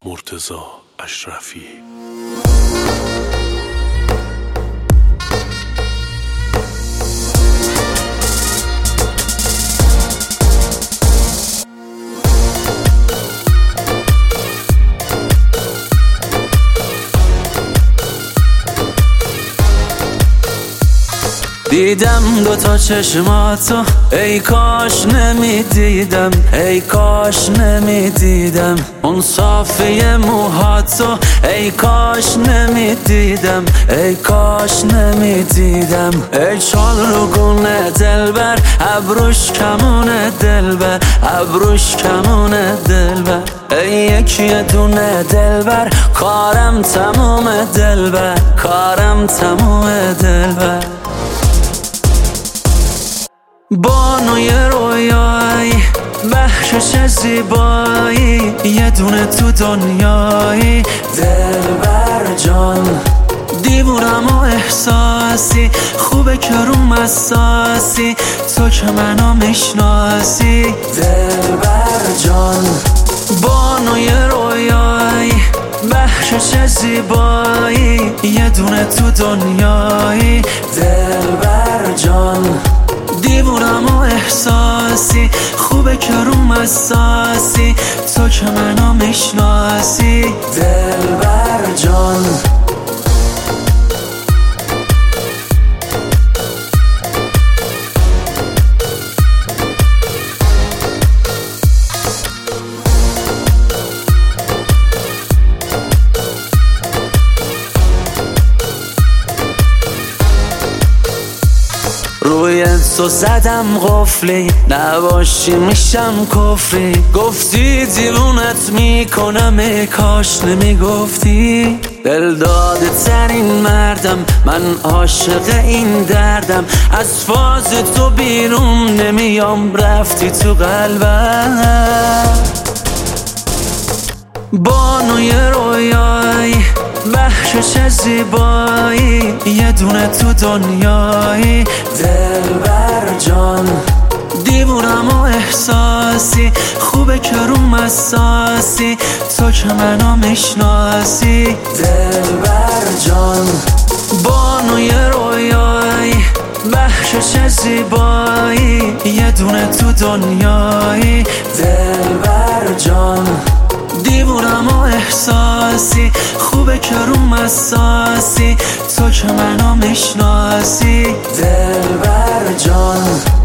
مرتضی اشرفی. دیدم دوتا چشماتو، ای کاش نمیدیدم، ای کاش نمیدیدم اون صافی موهاتو، ای کاش نمیدیدم، ای کاش نمیدیدم. ای چالروگونه دلبر، ابروش کمونه دلبر، ابروش کمونه دلبر. ای یکی دونه دلبر، کارم تموم دلبر، کارم تموم دلبر. بانوی رویایی، بخشش زیبایی، یه دونه تو دنیایی دلبر جان. دیوونم و احساسی، خوبه که روم اساسی، تو که منو میشناسی دلبر جان. بانوی رویایی، بخشش زیبایی، یه دونه تو دنیایی دلبر جان. دیوونم و احساسی، خوبه که روم اساسی، تو که منو میشناسی دلبر جان. روی تو زدم قفلی، نباشی میشم کفری. گفتی دیوونت میکنم، ای کاش نمیگفتی. دل داده ترین مردم، من عاشق این دردم. از فاز تو بیرون نمیام، رفتی تو قلبم. بانوی رویایی، بخشش زیبایی، یه دونه تو دنیایی دلبر جان. دیوونم و احساسی، خوبه که روم اساسی، تو که منو میشناسی دلبر جان. بانوی رویایی، بخشش زیبایی، یه دونه تو دنیایی دلبر جان. دیوونم و احساسی، خوبه که روم اساسی، تو که منو میشناسی دلبر جان.